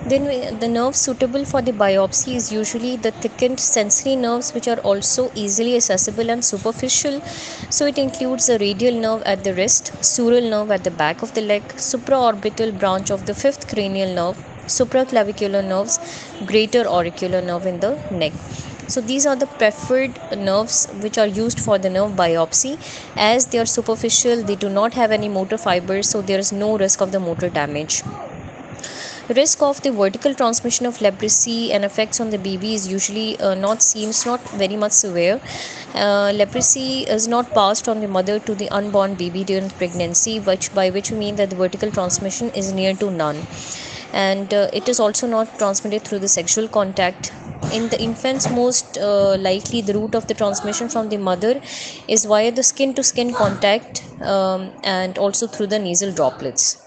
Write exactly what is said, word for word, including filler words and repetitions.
Then we, the nerve suitable for the biopsy is usually the thickened sensory nerves, which are also easily accessible and superficial. So it includes the radial nerve at the wrist, sural nerve at the back of the leg, supraorbital branch of the fifth cranial nerve, supraclavicular nerves, greater auricular nerve in the neck. So these are the preferred nerves which are used for the nerve biopsy. As they are superficial, they do not have any motor fibers, so there is no risk of the motor damage. Risk of the vertical transmission of leprosy and effects on the baby is usually uh, not seems not very much severe. Uh, leprosy is not passed on the mother to the unborn baby during pregnancy, which by which we mean that the vertical transmission is near to none, and uh, it is also not transmitted through the sexual contact. In the infants, most uh, likely the route of the transmission from the mother is via the skin to skin contact, um, and also through the nasal droplets.